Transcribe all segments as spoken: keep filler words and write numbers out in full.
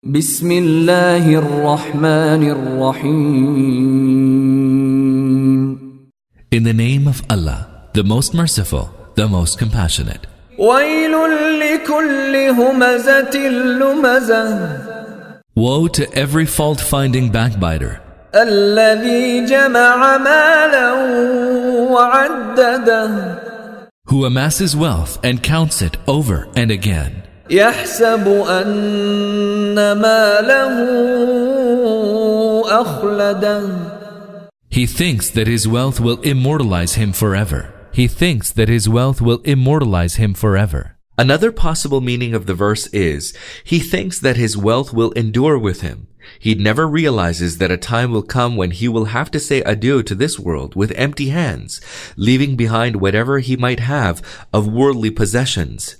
بسم الله الرحمن الرحيم. In the name of Allah, the most merciful, the most compassionate. ويل لكل همزة لمزة. Woe to every fault-finding backbiter, الذي جمع مالا وعدده. who amasses wealth and counts it over and again. يحسب أن ماله أخلده. He thinks that his wealth will immortalize him forever. He thinks that his wealth will immortalize him forever. Another possible meaning of the verse is, he thinks that his wealth will endure with him. He never realizes that a time will come when he will have to say adieu to this world with empty hands, leaving behind whatever he might have of worldly possessions.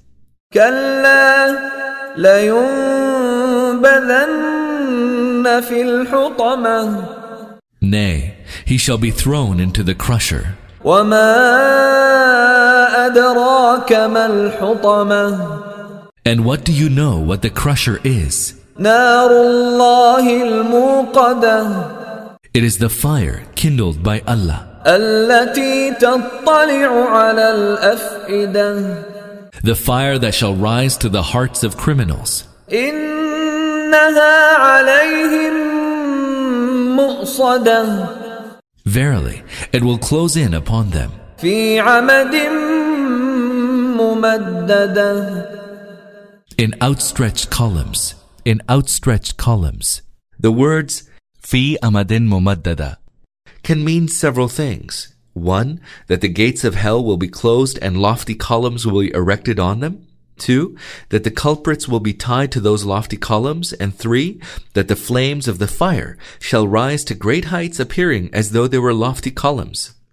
كلا لينبذن في الحطمة. Nay, he shall be thrown into the crusher. وما أدراك ما الحطمة. And what do you know what the crusher is? نار الله الموقدة. It is the fire kindled by Allah, التي تطلع على الأفئدة. the fire that shall rise to the hearts of criminals. إنها عليهم مؤصدة. Verily, it will close in upon them في عمد ممددة. in outstretched columns, in outstretched columns. The words fi amadin mumaddada can mean several things. One, that the gates of hell will be closed and lofty columns will be erected on them. Two, that the culprits will be tied to those lofty columns. And three, that the flames of the fire shall rise to great heights, appearing as though they were lofty columns.